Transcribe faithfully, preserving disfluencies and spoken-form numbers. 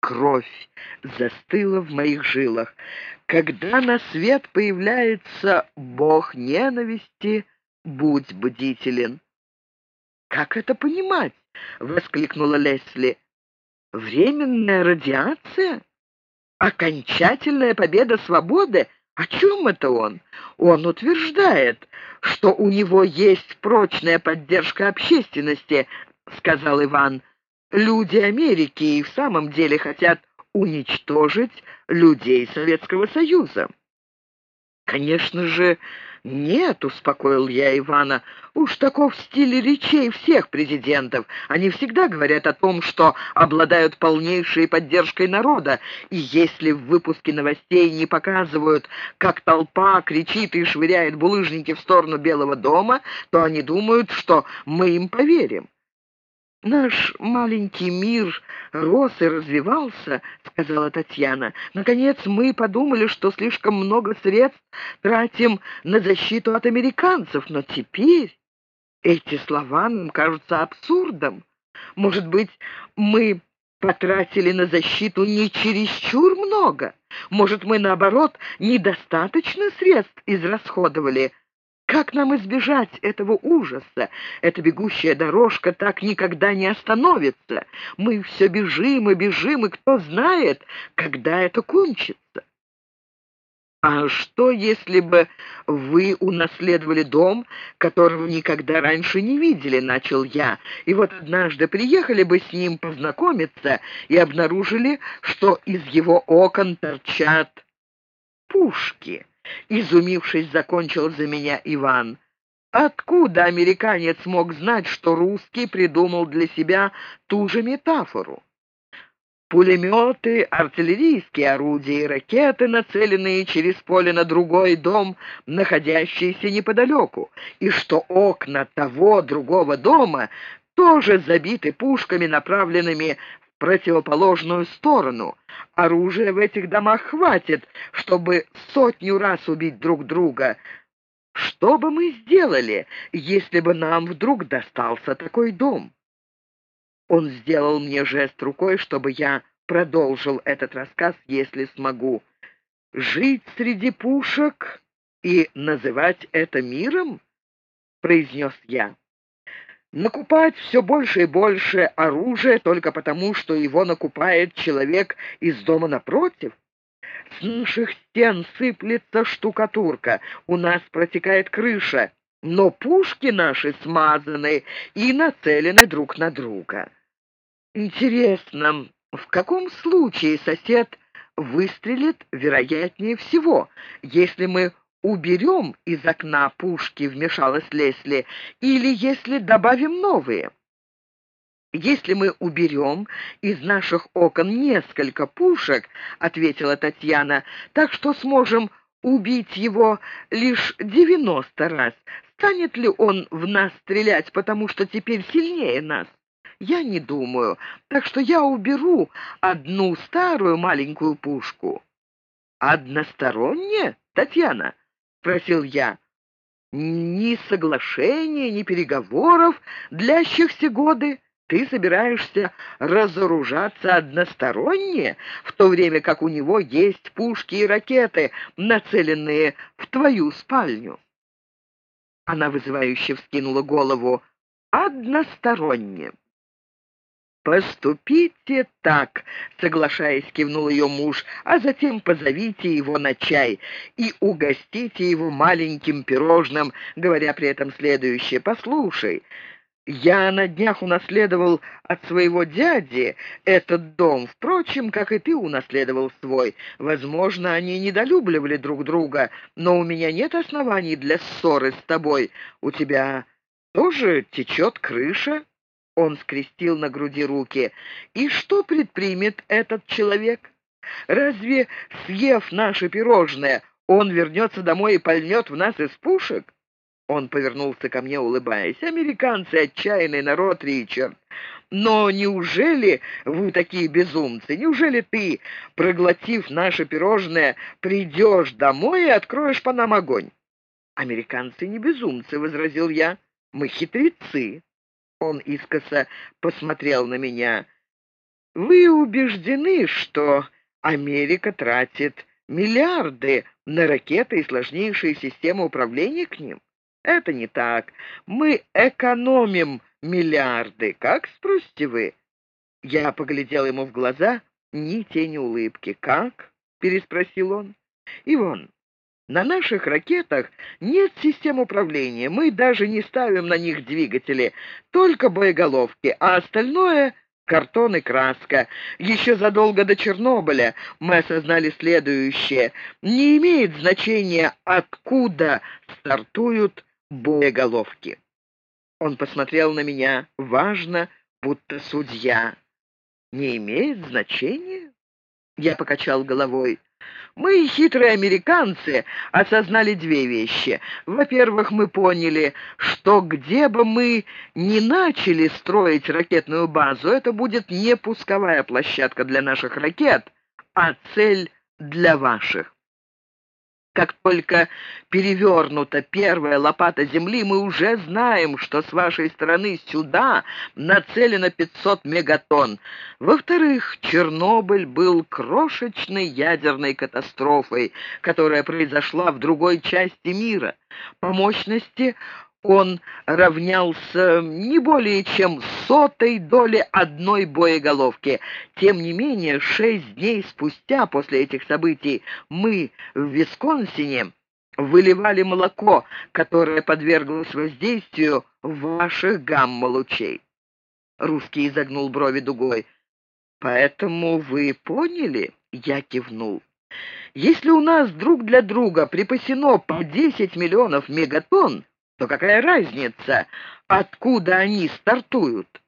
кровь застыла в моих жилах. Когда на свет появляется бог ненависти, будь бдителен. «Как это понимать?» — воскликнула Лесли. «Временная радиация? Окончательная победа свободы? О чем это он? Он утверждает, что у него есть прочная поддержка общественности», — сказал Иван. «Люди Америки и в самом деле хотят уничтожить людей Советского Союза». «Конечно же, нет», — успокоил я Ивана. «Уж таков стиль речей всех президентов. Они всегда говорят о том, что обладают полнейшей поддержкой народа, и если в выпуске новостей не показывают, как толпа кричит и швыряет булыжники в сторону Белого дома, то они думают, что мы им поверим». «Наш маленький мир рос и развивался», — сказала Татьяна. «Наконец мы подумали, что слишком много средств тратим на защиту от американцев, но теперь эти слова нам кажутся абсурдом. Может быть, мы потратили на защиту не чересчур много? Может, мы, наоборот, недостаточно средств израсходовали?» Как нам избежать этого ужаса? Эта бегущая дорожка так никогда не остановится. Мы все бежим и бежим, и кто знает, когда это кончится. «А что, если бы вы унаследовали дом, которого никогда раньше не видели?» — начал я. «И вот однажды приехали бы с ним познакомиться и обнаружили, что из его окон торчат пушки». Изумившись, закончил за меня Иван. Откуда американец мог знать, что русский придумал для себя ту же метафору? Пулеметы, артиллерийские орудия и ракеты, нацеленные через поле на другой дом, находящийся неподалеку, и что окна того другого дома тоже забиты пушками, направленными в противоположную сторону. Оружия в этих домах хватит, чтобы сотню раз убить друг друга. Что бы мы сделали, если бы нам вдруг достался такой дом?» Он сделал мне жест рукой, чтобы я продолжил этот рассказ, если смогу. «Жить среди пушек и называть это миром?» — произнес я. «Накупать все больше и больше оружия только потому, что его накупает человек из дома напротив? С наших стен сыплется штукатурка, у нас протекает крыша, но пушки наши смазаны и нацелены друг на друга. Интересно, в каком случае сосед выстрелит вероятнее всего, если мы уберем из окна пушки?» — вмешалась Лесли, — «или если добавим новые?» «Если мы уберем из наших окон несколько пушек, — ответила Татьяна, — так что сможем убить его лишь девяносто раз, станет ли он в нас стрелять, потому что теперь сильнее нас? Я не думаю, так что я уберу одну старую маленькую пушку». «Односторонне, Татьяна?» — спросил я. «Ни соглашения, ни переговоров, длящихся годы. Ты собираешься разоружаться односторонне, в то время как у него есть пушки и ракеты, нацеленные в твою спальню?» Она вызывающе вскинула голову. «Односторонне». «Поступите так», — соглашаясь, кивнул ее муж, «а затем позовите его на чай и угостите его маленьким пирожным, говоря при этом следующее: «Послушай, я на днях унаследовал от своего дяди этот дом, впрочем, как и ты унаследовал свой. Возможно, они недолюбливали друг друга, но у меня нет оснований для ссоры с тобой. У тебя тоже течет крыша». Он скрестил на груди руки. «И что предпримет этот человек? Разве, съев наше пирожное, он вернется домой и пальнет в нас из пушек?» Он повернулся ко мне, улыбаясь. «Американцы — отчаянный народ, Ричард. Но неужели вы такие безумцы? Неужели ты, проглотив наше пирожное, придешь домой и откроешь по нам огонь?» «Американцы не безумцы», — возразил я. «Мы хитрецы». Он искоса посмотрел на меня. Вы убеждены, что Америка тратит миллиарды на ракеты и сложнейшие системы управления к ним? Это не так. Мы экономим миллиарды. Как, спросите вы? Я поглядел ему в глаза, ни тени улыбки. «Как?» — переспросил он. «Иван, на наших ракетах нет систем управления. Мы даже не ставим на них двигатели, только боеголовки, а остальное — картон и краска. Еще задолго до Чернобыля мы осознали следующее: не имеет значения, откуда стартуют боеголовки». Он посмотрел на меня важно, будто судья. «Не имеет значения?» Я покачал головой. «Мы, хитрые американцы, осознали две вещи. Во-первых, мы поняли, что где бы мы ни начали строить ракетную базу, это будет не пусковая площадка для наших ракет, а цель для ваших. Как только перевернута первая лопата земли, мы уже знаем, что с вашей стороны сюда нацелено пятьсот мегатонн. Во-вторых, Чернобыль был крошечной ядерной катастрофой, которая произошла в другой части мира. По мощности он равнялся не более чем сотой доли одной боеголовки. Тем не менее, шесть дней спустя после этих событий мы в Висконсине выливали молоко, которое подверглось воздействию ваших гамма-лучей. Русский изогнул брови дугой. «Поэтому вы поняли?» — я кивнул. «Если у нас друг для друга припасено по десять миллионов мегатонн, то какая разница, откуда они стартуют?